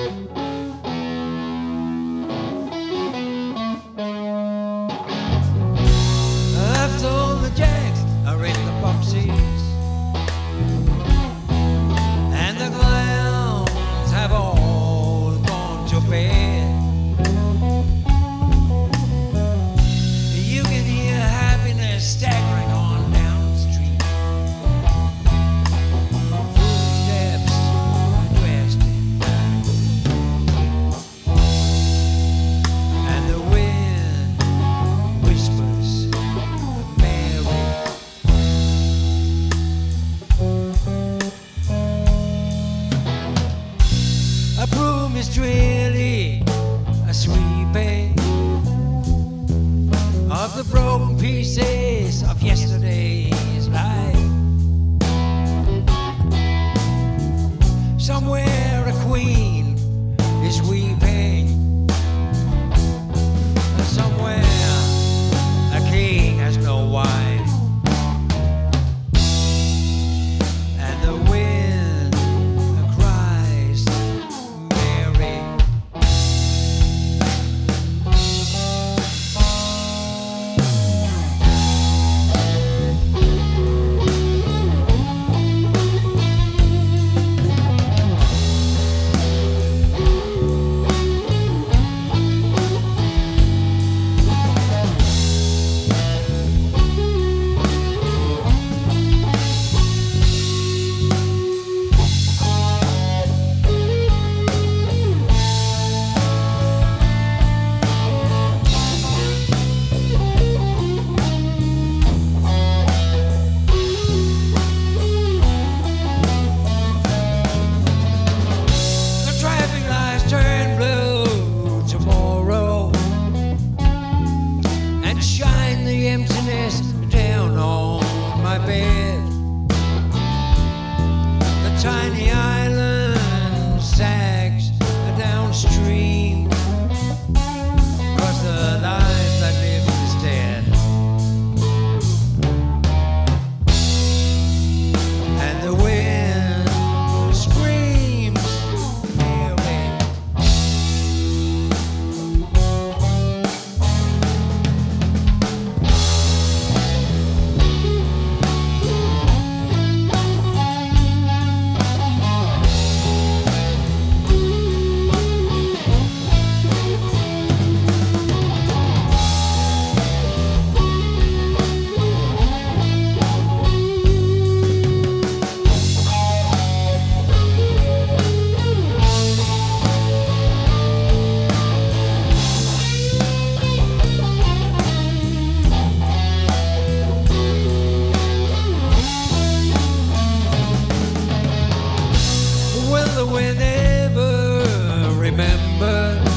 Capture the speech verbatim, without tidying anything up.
After all the jacks are in the boxes and the clowns have all gone to bed, you can hear happiness staggering on down the street. Footsteps dressed in black, and the wind whispers Mary. A broom is really a sweeping of the broken pieces of yesterday's life. Somewhere a queen is weeping, and somewhere a king has no wife, and the wind cries Mary. Turn blue tomorrow and shine the emptiness down on my bed. The tiny island sags downstream, 'cause the life that lives is dead, and the wind screams Mary. Will the wind ever remember